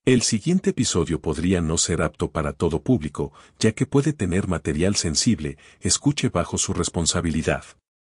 El siguiente episodio podría no ser apto para todo público, ya que puede tener material sensible, escuche bajo su responsabilidad.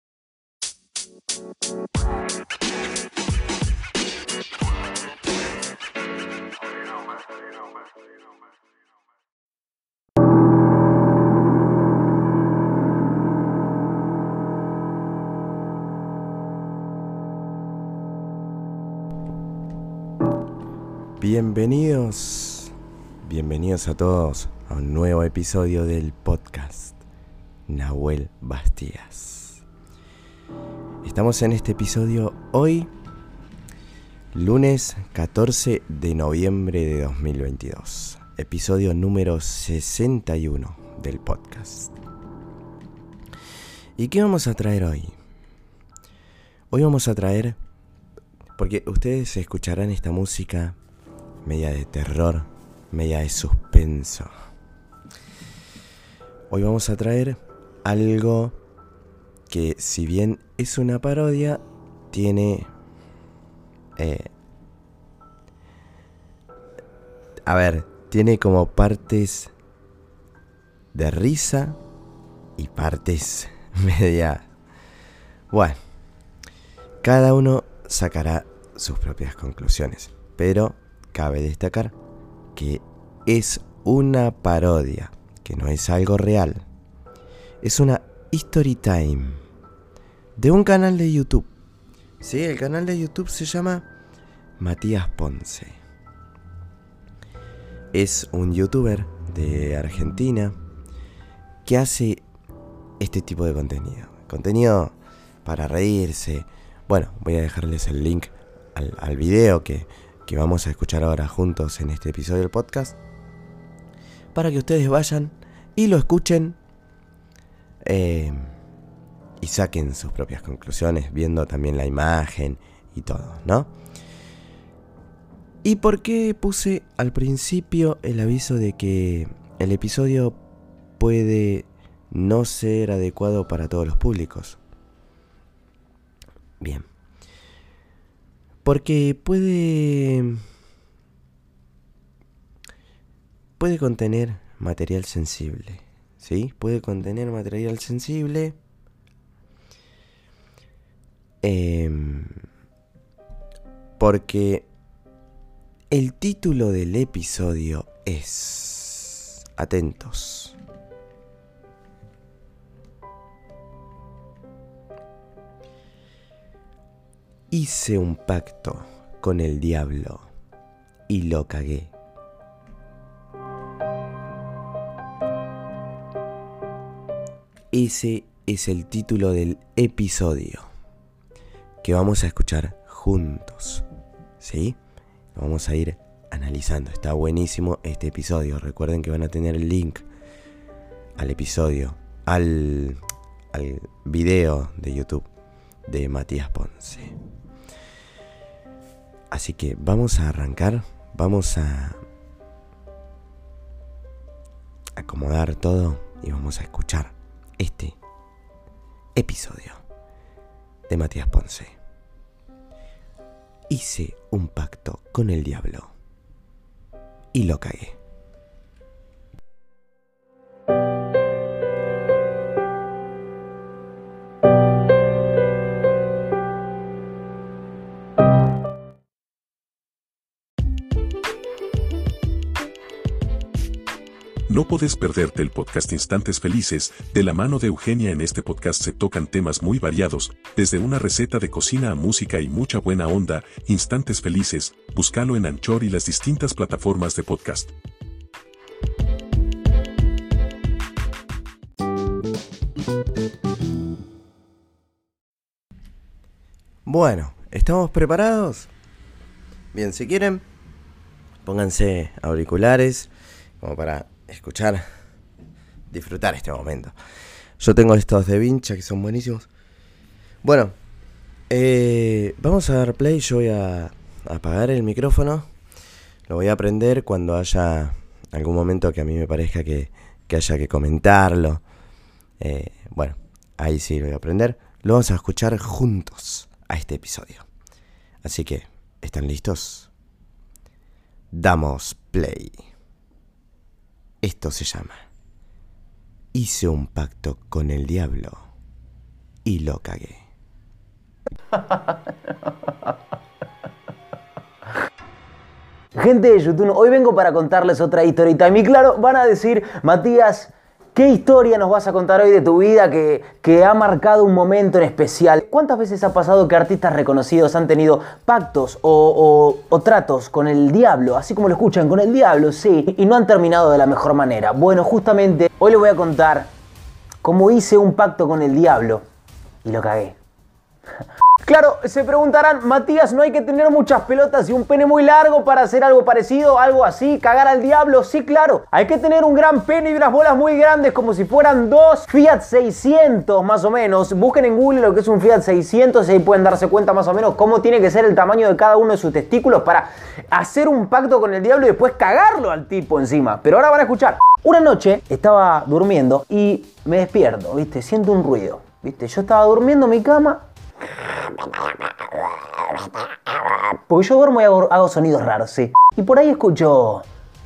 Bienvenidos a todos a un nuevo episodio del podcast Nahuel Bastías. Estamos en este episodio hoy, lunes 14 de noviembre de 2022, episodio número 61 del podcast. ¿Y qué vamos a traer hoy? Hoy vamos a traer, porque ustedes escucharán esta música media de terror, media de suspenso. Hoy vamos a traer algo que, si bien es una parodia, tiene... tiene como partes de risa y partes media... Bueno, cada uno sacará sus propias conclusiones, pero cabe destacar que es una parodia, que no es algo real. Es una story time de un canal de YouTube. Sí, el canal de YouTube se llama Matías Ponce. Es un youtuber de Argentina que hace este tipo de contenido. Contenido para reírse. Bueno, voy a dejarles el link al video que vamos a escuchar ahora juntos en este episodio del podcast, para que ustedes vayan y lo escuchen y saquen sus propias conclusiones, viendo también la imagen y todo, ¿no? ¿Y por qué puse al principio el aviso de que el episodio puede no ser adecuado para todos los públicos? Bien. Porque puede contener material sensible, ¿sí? Puede contener material sensible. Porque el título del episodio es... Atentos. Hice un pacto con el diablo y lo cagué. Ese es el título del episodio que vamos a escuchar juntos, ¿sí? Vamos a ir analizando. Está buenísimo este episodio. Recuerden que van a tener el link al episodio, al video de YouTube de Matías Ponce. Así que vamos a arrancar, vamos a acomodar todo y vamos a escuchar este episodio de Matías Ponce. Hice un pacto con el diablo y lo cagué. No podés perderte el podcast Instantes Felices, de la mano de Eugenia. En este podcast se tocan temas muy variados, desde una receta de cocina a música y mucha buena onda. Instantes Felices, búscalo en Anchor y las distintas plataformas de podcast. Bueno, ¿estamos preparados? Bien, si quieren, pónganse auriculares como para escuchar, disfrutar este momento. Yo tengo estos de Vincha que son buenísimos. Bueno, vamos a dar play. Yo voy a apagar el micrófono. Lo voy a prender cuando haya algún momento que a mí me parezca que haya que comentarlo. Bueno, ahí sí lo voy a prender. Lo vamos a escuchar juntos a este episodio. Así que, ¿están listos? damos play. Esto se llama Hice un pacto con el diablo y lo cagué. Gente de YouTube, hoy vengo para contarles otra historita. Y claro, van a decir, Matías, ¿qué historia nos vas a contar hoy de tu vida que ha marcado un momento en especial? ¿Cuántas veces ha pasado que artistas reconocidos han tenido pactos o tratos con el diablo? Así como lo escuchan, con el diablo, sí. Y no han terminado de la mejor manera. Bueno, justamente hoy les voy a contar cómo hice un pacto con el diablo y lo cagué. Claro, se preguntarán, Matías, ¿no hay que tener muchas pelotas y un pene muy largo para hacer algo parecido, algo así, cagar al diablo? Sí, claro, hay que tener un gran pene y unas bolas muy grandes como si fueran dos Fiat 600 más o menos. Busquen en Google lo que es un Fiat 600 y ahí pueden darse cuenta más o menos cómo tiene que ser el tamaño de cada uno de sus testículos para hacer un pacto con el diablo y después cagarlo al tipo encima. Pero ahora van a escuchar. Una noche estaba durmiendo y me despierto, ¿viste? Siento un ruido, ¿viste? Yo estaba durmiendo en mi cama. Porque yo duermo y hago sonidos raros, sí. Y por ahí escucho...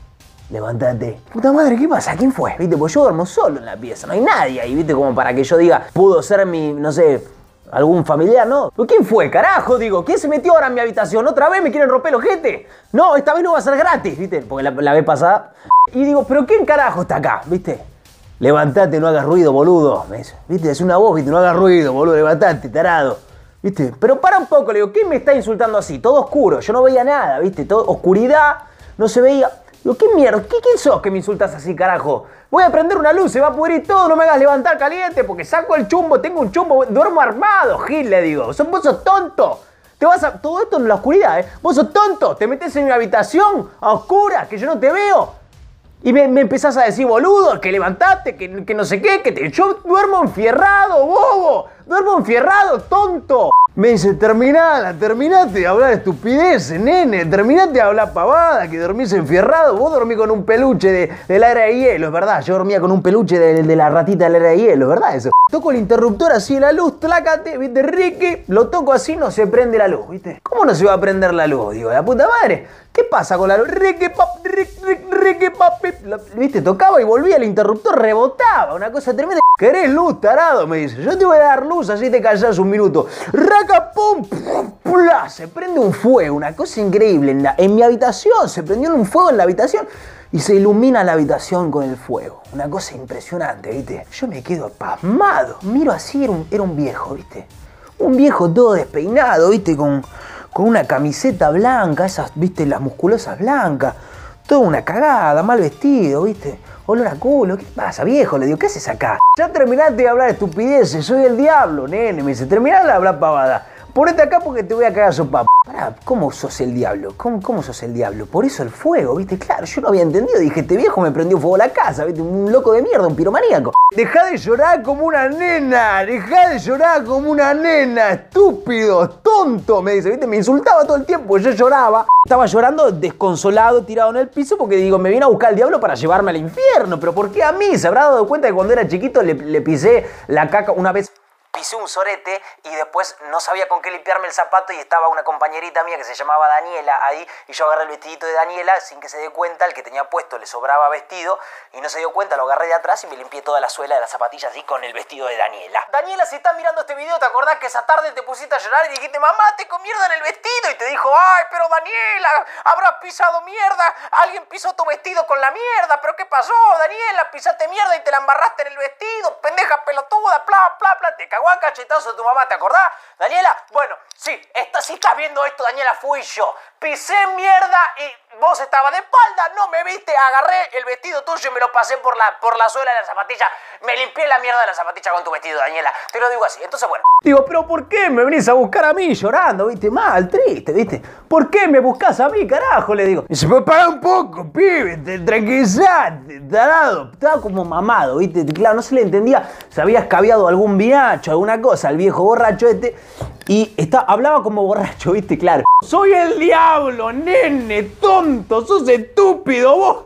Levántate. Puta madre, ¿qué pasa? ¿Quién fue? ¿Viste? Porque yo duermo solo en la pieza. No hay nadie ahí, ¿viste? Como para que yo diga, pudo ser mi, no sé, algún familiar, ¿no? ¿Pero quién fue? Carajo, digo. ¿Quién se metió ahora en mi habitación? ¿Otra vez me quieren romper el ojete? No, esta vez no va a ser gratis, ¿viste? Porque la vez pasada... Y digo, ¿pero quién carajo está acá? ¿Viste? Levántate, no hagas ruido, boludo. Me dice, ¿viste? Es una voz, ¿viste? No hagas ruido, boludo. Levántate, tarado. ¿Viste? Pero para un poco, le digo, ¿quién me está insultando así? Todo oscuro, yo no veía nada, ¿viste? Todo oscuridad, no se veía. Digo, ¿qué mierda? ¿Quién sos que me insultas así, carajo? Voy a prender una luz, se va a pudrir todo, no me hagas levantar caliente porque saco el chumbo, tengo un chumbo, duermo armado, Gil, le digo. Vos sos tonto. Te vas a... Todo esto en la oscuridad, ¿eh? Vos sos tonto, te metés en una habitación a oscuras, que yo no te veo. Y me empezás a decir, boludo, que levantaste, que no sé qué, yo duermo enfierrado, bobo. Duermo enfierrado, tonto. Me dice, terminate de hablar estupideces, nene. Terminate de hablar pavada, que dormís enfierrado. Vos dormís con un peluche de la era de hielo, es verdad. Yo dormía con un peluche de la ratita de la era de hielo, es verdad eso. Toco el interruptor así de la luz, tlácate, viste, Ricky. Lo toco así, no se prende la luz, viste. ¿Cómo no se va a prender la luz? Digo, la puta madre. ¿Qué pasa con la luz? Ricky, pop, Ricky, pop, viste, tocaba y volvía el interruptor, rebotaba. Una cosa tremenda. ¿Querés luz, tarado? Me dice. Yo te voy a dar luz, así te callás un minuto. Raca, pum, pula, se prende un fuego, una cosa increíble. En mi habitación, se prendió un fuego en la habitación y se ilumina la habitación con el fuego. Una cosa impresionante, ¿viste? Yo me quedo pasmado. Miro así, era un viejo, ¿viste? Un viejo todo despeinado, ¿viste? Con una camiseta blanca, esas, ¿viste? Las musculosas blancas. Toda una cagada, mal vestido, ¿viste? Olor a culo, ¿qué pasa, viejo? Le digo, ¿qué haces acá? Ya terminaste de hablar estupideces, soy el diablo, nene. Me dice, terminá de hablar pavada. Ponete acá porque te voy a cagar sopa. Pará, ¿cómo sos el diablo? ¿Cómo sos el diablo? Por eso el fuego, ¿viste? Claro, yo no había entendido. Dije, este viejo me prendió fuego a la casa, ¿viste? Un loco de mierda, un piromaníaco. Dejá de llorar como una nena, dejá de llorar como una nena, estúpido, tonto, me dice, ¿viste? Me insultaba todo el tiempo, yo lloraba. Estaba llorando desconsolado, tirado en el piso, porque digo, me viene a buscar el diablo para llevarme al infierno. ¿Pero por qué a mí? ¿Se habrá dado cuenta que cuando era chiquito le pisé la caca una vez? Pisé un sorete y después no sabía con qué limpiarme el zapato y estaba una compañerita mía que se llamaba Daniela ahí y yo agarré el vestidito de Daniela sin que se dé cuenta, el que tenía puesto le sobraba vestido y no se dio cuenta, lo agarré de atrás y me limpié toda la suela de la zapatilla así con el vestido de Daniela. Daniela, si estás mirando este video, ¿te acordás que esa tarde te pusiste a llorar y dijiste, mamá, tengo mierda en el vestido? Y te dijo, ay, pero Daniela, habrás pisado mierda, alguien pisó tu vestido con la mierda, pero ¿qué pasó, Daniela? Pisaste mierda y te la embarraste en el vestido, pendeja pelotuda, bla, bla, bla, te cagó a cachetazo tu mamá, ¿te acordás, Daniela? Bueno, sí, si estás viendo esto, Daniela, fui yo. Pisé mierda y vos estabas de espalda, no me viste, agarré el vestido tuyo y me lo pasé por la suela de la zapatilla. Me limpié la mierda de la zapatilla con tu vestido, Daniela. Te lo digo así, entonces bueno. Digo, pero ¿por qué me venís a buscar a mí llorando, viste? Mal, triste, viste. ¿Por qué me buscás a mí, carajo? Le digo. Y se me paga un poco, pibe, tranquilizate, tarado. Estaba como mamado, viste. Claro, no se le entendía. Se había escabiado algún viacho, alguna cosa, el viejo borracho este. Y hablaba como borracho, viste, claro. Soy el diablo, nene, tonto, sos estúpido, vos.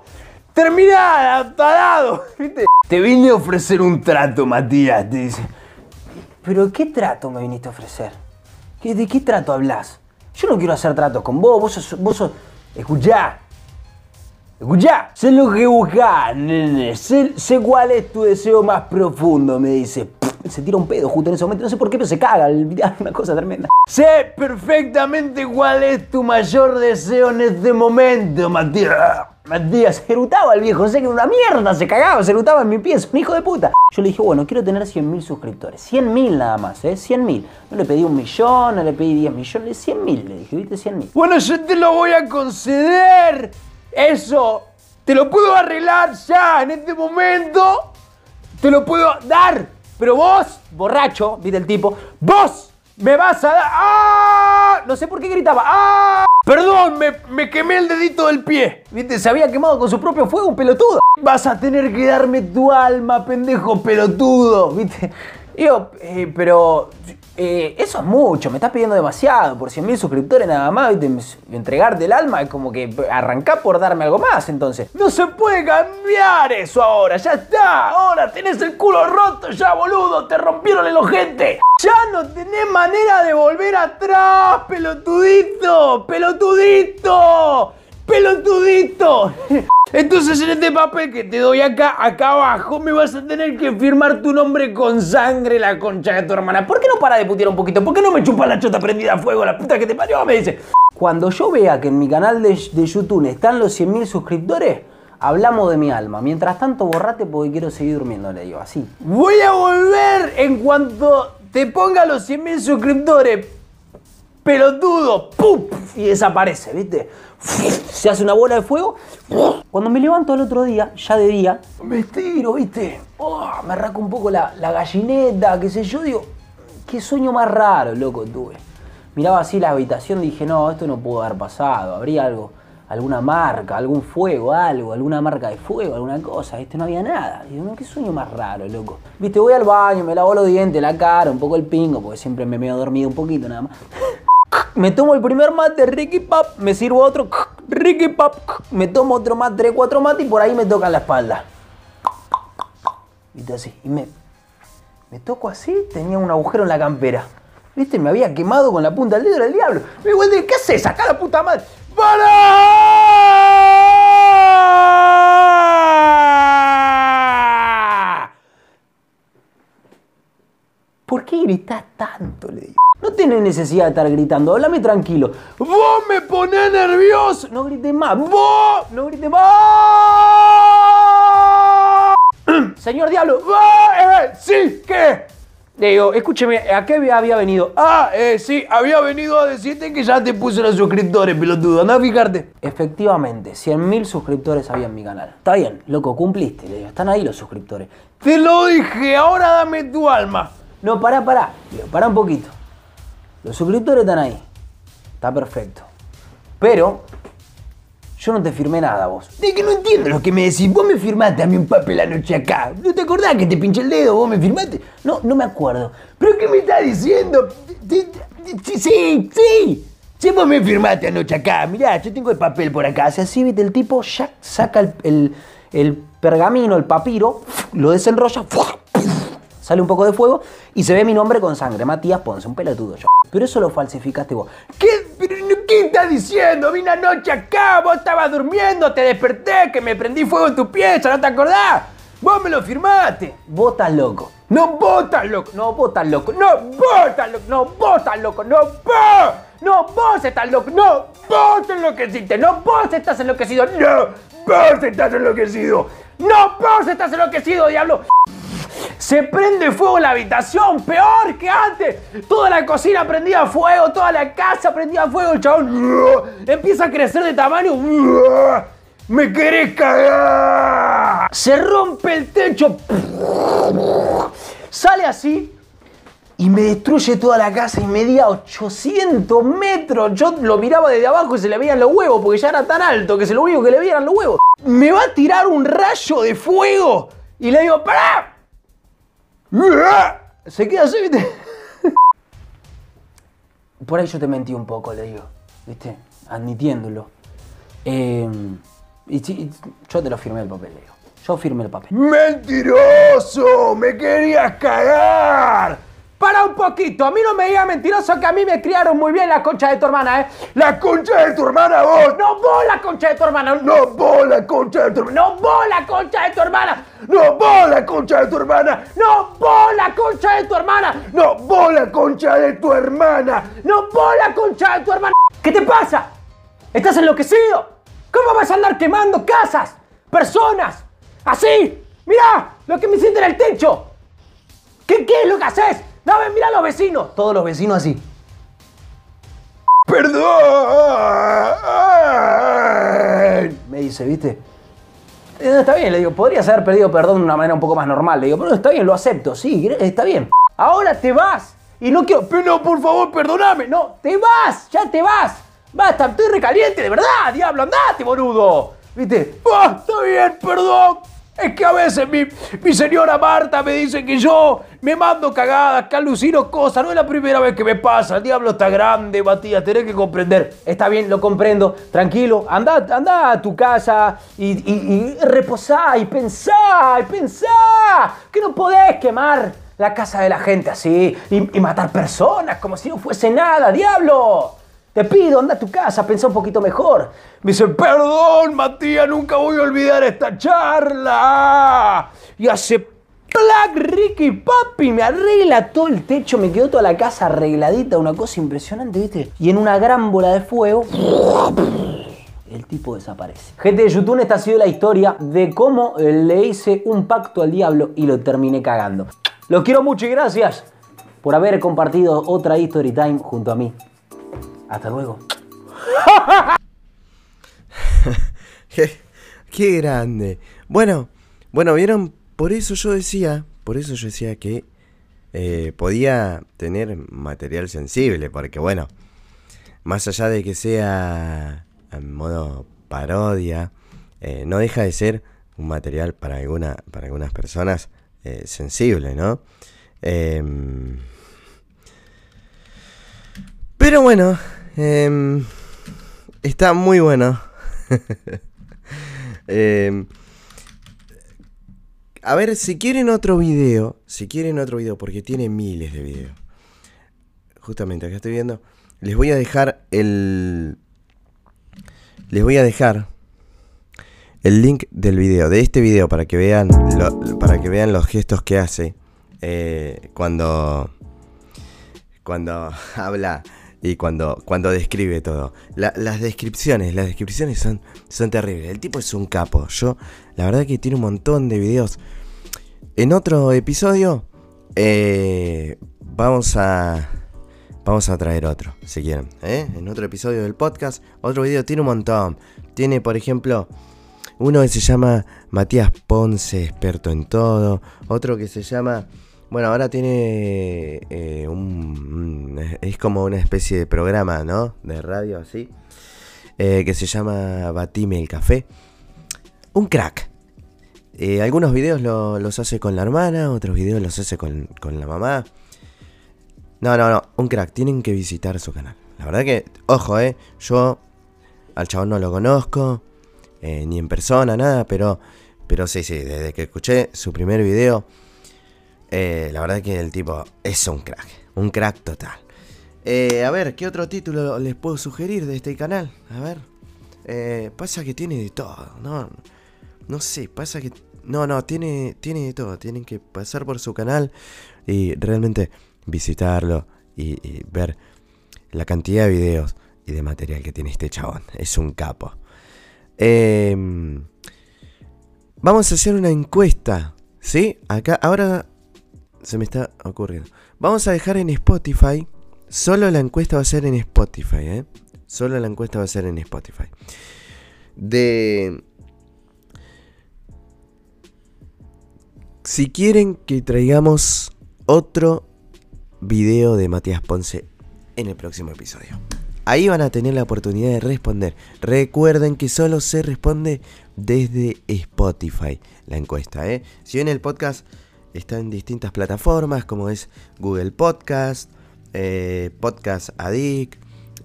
Terminada, tarado, viste. Te vine a ofrecer un trato, Matías, te dice. ¿Pero qué trato me viniste a ofrecer? ¿De qué trato hablas? Yo no quiero hacer tratos con vos, vos sos... Escuchá, Escuchá, sé lo que buscás, nene. Sé cuál es tu deseo más profundo, me dice. Se tira un pedo justo en ese momento, no sé por qué, pero se caga. Una cosa tremenda. Sé perfectamente cuál es tu mayor deseo en este momento, Matías. Matías, se erutaba el viejo, sé que una mierda, se cagaba, se erutaba en mi pie, es un hijo de puta. Yo le dije, bueno, quiero tener 100.000 suscriptores. 100.000 nada más, 100.000. No le pedí 1 millón, no le pedí 10 millones, 100.000 le dije, ¿viste? 100.000. Bueno, yo te lo voy a conceder. Eso, te lo puedo arreglar ya, en este momento. Te lo puedo dar. Pero vos, borracho, ¿viste el tipo? Vos me vas a dar... ¡Ah! No sé por qué gritaba. ¡Ah! Perdón, me quemé el dedito del pie. ¿Viste? Se había quemado con su propio fuego, un pelotudo. Vas a tener que darme tu alma, pendejo pelotudo. ¿Viste? Digo, pero... eso es mucho, me estás pidiendo demasiado. Por 100.000 suscriptores nada más, ¿viste? Entregarte el alma es como que arrancá por darme algo más, entonces. No se puede cambiar eso ahora, ya está. Ahora tenés el culo roto ya, boludo. Te rompieron el ojete. Ya no tenés manera de volver atrás, pelotudito. Pelotudito. Pelotudito. Entonces en este papel que te doy acá abajo, me vas a tener que firmar tu nombre con sangre, la concha de tu hermana. ¿Por qué no para de putear un poquito? ¿Por qué no me chupa la chota prendida a fuego, la puta que te parió? Me dice. Cuando yo vea que en mi canal de YouTube están los 100.000 suscriptores, hablamos de mi alma. Mientras tanto, borrate porque quiero seguir durmiendo, le digo, así. Voy a volver en cuanto te ponga los 100.000 suscriptores. Pelotudo, ¡pum! Y desaparece, ¿viste? Se hace una bola de fuego. Cuando me levanto al otro día, ya de día, me estiro, ¿viste? Me arranco un poco la gallineta, qué sé yo, digo, qué sueño más raro, loco, tuve. Miraba así la habitación, dije, no, esto no pudo haber pasado, habría algo, alguna marca, algún fuego, algo, alguna marca de fuego, alguna cosa, ¿viste? No había nada. Digo, no, qué sueño más raro, loco. ¿Viste? Voy al baño, me lavo los dientes, la cara, un poco el pingo, porque siempre me veo dormido un poquito nada más. Me tomo el primer mate, Ricky Pop, me sirvo otro, Ricky Pop, me tomo otro mate, 3, 4 mates y por ahí me tocan la espalda. ¿Viste? Así. Y me toco así, tenía un agujero en la campera. ¿Viste? Me había quemado con la punta del dedo del diablo. Me digo, ¿qué haces? Sacá la puta madre. ¡Para! ¿Por qué gritás tanto? Le digo. No tenés necesidad de estar gritando, háblame tranquilo. ¡Vos me ponés nervioso! No grites más. ¡Vos! ¡No grites más! Señor Diablo. ¡Sí! ¿Qué? Le digo, escúcheme, ¿a qué había venido? Sí, había venido a decirte que ya te puse los suscriptores, pelotudo. Andá a fijarte. Efectivamente, 100.000 suscriptores había en mi canal. Está bien, loco, cumpliste. Le digo, están ahí los suscriptores. Te lo dije, ahora dame tu alma. No, pará. Le digo, pará un poquito. Los suscriptores están ahí. Está perfecto. Pero yo no te firmé nada, vos. De que no entiendo lo que me decís. Vos me firmaste a mí un papel anoche acá. ¿No te acordás que te pinché el dedo? ¿Vos me firmaste? No me acuerdo. ¿Pero qué me estás diciendo? Sí. Sí, vos me firmaste anoche acá. Mirá, yo tengo el papel por acá. Así, viste, el tipo ya saca el pergamino, el papiro, lo desenrolla, sale un poco de fuego y se ve mi nombre con sangre. Matías Ponce, un pelotudo yo. Pero eso lo falsificaste vos. ¿Qué estás diciendo? Vine anoche acá, vos estabas durmiendo, te desperté, que me prendí fuego en tu pieza, ¿no te acordás? Vos me lo firmaste. Vos estás loco. No, vos estás loco. No, vos estás loco. No, vos estás loco. No, vos estás loco. No, vos. No, vos estás loco. No, vos enloqueciste. No, vos estás enloquecido. No, vos estás enloquecido. No, vos estás enloquecido, diablo. Se prende fuego en la habitación, peor que antes. Toda la cocina prendía a fuego, toda la casa prendía a fuego. El chabón empieza a crecer de tamaño. ¡Me querés cagar! Se rompe el techo. Sale así y me destruye toda la casa y medía 800 metros. Yo lo miraba desde abajo y se le veían los huevos porque ya era tan alto que se lo único que le veían los huevos. Me va a tirar un rayo de fuego y le digo, ¡pará! Se queda así, ¿viste? Por ahí yo te mentí un poco, le digo, ¿viste? Admitiéndolo. Y yo te lo firmé el papel, le digo. Yo firmé el papel. ¡Mentiroso! ¡Me querías cagar! Para un poquito, a mí no me digas mentiroso que a mí me criaron muy bien la concha de tu hermana, ¿eh? ¡La concha de tu hermana, vos! ¡No vos la concha de tu hermana! ¡No vos la concha de tu hermana! ¡No vos la concha de tu hermana! ¡No vos la concha de tu hermana! ¡No vos la concha de tu hermana! ¡No vos la concha de tu hermana! ¡No vos la concha de tu hermana! ¿Qué te pasa? ¿Estás enloquecido? ¿Cómo vas a andar quemando casas? ¡Personas! ¡Así! ¡Mirá lo que me hiciste en el techo! ¿Qué es lo que haces? Dame, mirá a los vecinos. Todos los vecinos así. ¡Perdón! Me dice, ¿viste? Está bien, le digo, podrías haber pedido perdón de una manera un poco más normal. Le digo, pero está bien, lo acepto, sí, está bien. Ahora te vas. Y no quiero, pero por favor, perdóname. No, te vas, ya te vas. Basta, estoy recaliente, de verdad, diablo, andate, boludo. ¿Viste? ¡Ah, está bien, perdón! Es que a veces mi señora Marta me dice que yo me mando cagadas, que alucino cosas. No es la primera vez que me pasa. El diablo está grande, Matías, tenés que comprender. Está bien, lo comprendo. Tranquilo, anda a tu casa y reposá y pensá. Que no podés quemar la casa de la gente así y matar personas como si no fuese nada, diablo. Te pido, anda a tu casa, pensá un poquito mejor. Me dice, perdón, Matías, nunca voy a olvidar esta charla. Y hace plac, Ricky, papi, me arregla todo el techo, me quedó toda la casa arregladita, una cosa impresionante, ¿viste? Y en una gran bola de fuego, el tipo desaparece. Gente de YouTube, esta ha sido la historia de cómo le hice un pacto al diablo y lo terminé cagando. Los quiero mucho y gracias por haber compartido otra History Time junto a mí. Hasta luego. Qué grande. Bueno, vieron, por eso yo decía que podía tener material sensible, porque bueno, más allá de que sea en modo parodia, no deja de ser un material para algunas personas sensible, ¿no? Pero bueno, está muy bueno. A ver, si quieren otro video, porque tiene miles de videos. Justamente acá estoy viendo. Les voy a dejar el link del video, de este video, para que vean los gestos que hace cuando habla y cuando describe todo. Las descripciones son terribles. El tipo es un capo. La verdad que tiene un montón de videos. En otro episodio vamos a traer otro, si quieren, en otro episodio del podcast. Otro video, tiene un montón. Tiene, por ejemplo, uno que se llama Matías Ponce, experto en todo. Otro que se llama... Bueno, ahora tiene es como una especie de programa, ¿no? De radio así, que se llama Batime el Café. Un crack. Algunos videos los hace con la hermana, otros videos los hace con la mamá. No, un crack. Tienen que visitar su canal. La verdad que, ojo, yo al chabón no lo conozco, ni en persona, nada, pero sí, desde que escuché su primer video... la verdad que el tipo es un crack total. A ver, ¿qué otro título les puedo sugerir de este canal? A ver, pasa que tiene de todo, no sé, pasa que... No, tiene de todo. Tienen que pasar por su canal y realmente visitarlo y ver la cantidad de videos y de material que tiene este chabón. Es un capo. Vamos a hacer una encuesta, ¿sí? Acá, ahora... se me está ocurriendo. Vamos a dejar en Spotify. Solo la encuesta va a ser en Spotify, Solo la encuesta va a ser en Spotify. Si quieren que traigamos otro video de Matías Ponce en el próximo episodio. Ahí van a tener la oportunidad de responder. Recuerden que solo se responde desde Spotify la encuesta, Si bien el podcast... está en distintas plataformas como es Google Podcast, Podcast Addict,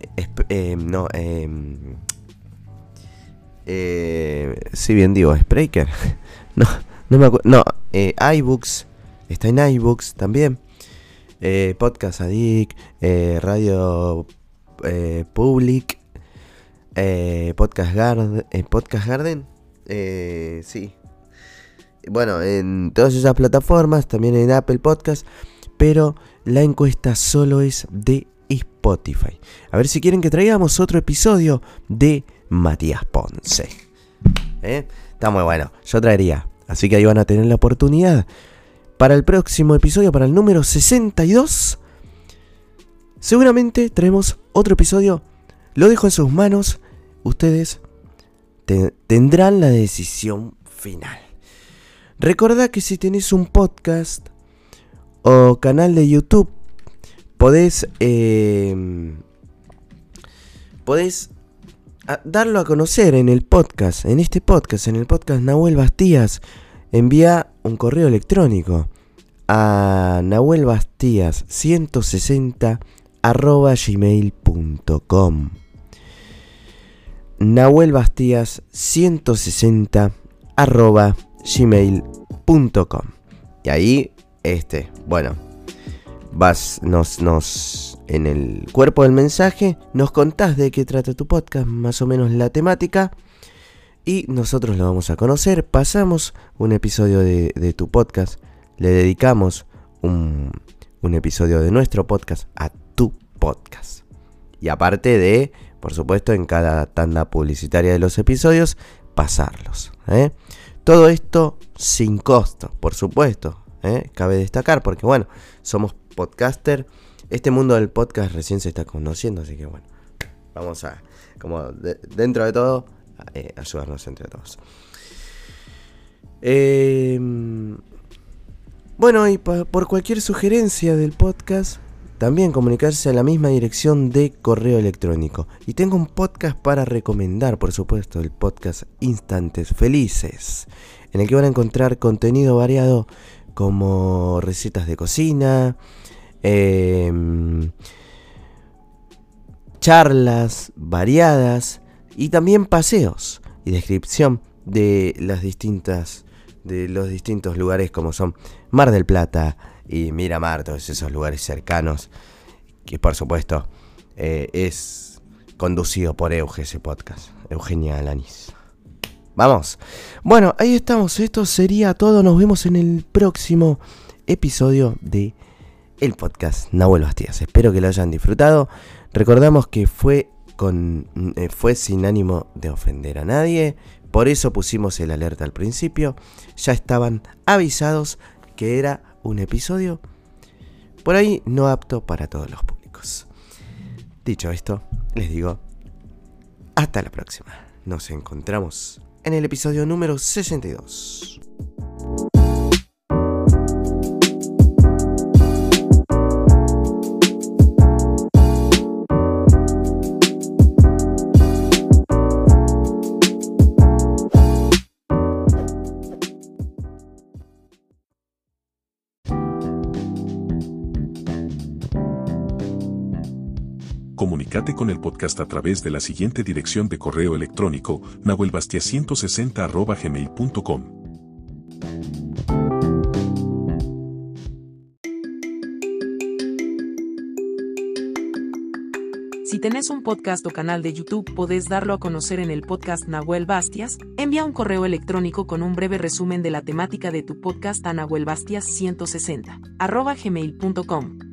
si bien digo Spreaker, no me acuerdo, iBooks, está en iBooks también, Podcast Addict, Radio Public, Podcast Garden, sí. Bueno, en todas esas plataformas, también en Apple Podcast, pero la encuesta solo es de Spotify. A ver si quieren que traigamos otro episodio de Matías Ponce. Está muy bueno, yo traería. Así que ahí van a tener la oportunidad. Para el próximo episodio, para el número 62, seguramente traemos otro episodio. Lo dejo en sus manos. Ustedes tendrán la decisión final. Recordá que si tenés un podcast o canal de YouTube, podés darlo a conocer en el podcast, en el podcast Nahuel Bastías. Envía un correo electrónico a nahuelbastías160@gmail.com. nahuelbastías160@gmail.com. Y ahí, en el cuerpo del mensaje nos contás de qué trata tu podcast, más o menos la temática, y nosotros lo vamos a conocer. Pasamos un episodio de tu podcast, le dedicamos un episodio de nuestro podcast a tu podcast. Y aparte de, por supuesto, en cada tanda publicitaria de los episodios, pasarlos. Todo esto sin costo, por supuesto. Cabe destacar, porque bueno, somos podcaster. Este mundo del podcast recién se está conociendo, así que bueno, vamos a, dentro de todo, ayudarnos entre todos. Bueno, y por cualquier sugerencia del podcast, también comunicarse a la misma dirección de correo electrónico. Y tengo un podcast para recomendar, por supuesto, el podcast Instantes Felices, en el que van a encontrar contenido variado como recetas de cocina, charlas variadas y también paseos y descripción de los distintos lugares como son Mar del Plata y Miramar, todos esos lugares cercanos, que por supuesto es conducido por Euge, ese podcast, Eugenia Alanis. Vamos. Bueno, ahí estamos. Esto sería todo. Nos vemos en el próximo episodio de el podcast Nahuel Bastías. Espero que lo hayan disfrutado. Recordamos que fue sin ánimo de ofender a nadie. Por eso pusimos el alerta al principio. Ya estaban avisados que era un episodio por ahí no apto para todos los públicos. Dicho esto, les digo hasta la próxima. Nos encontramos en el episodio número 62. Comunicate con el podcast a través de la siguiente dirección de correo electrónico: nahuelbastia160@gmail.com. Si tenés un podcast o canal de YouTube, podés darlo a conocer en el podcast Nahuel Bastias. Envía un correo electrónico con un breve resumen de la temática de tu podcast a nahuelbastias160@gmail.com.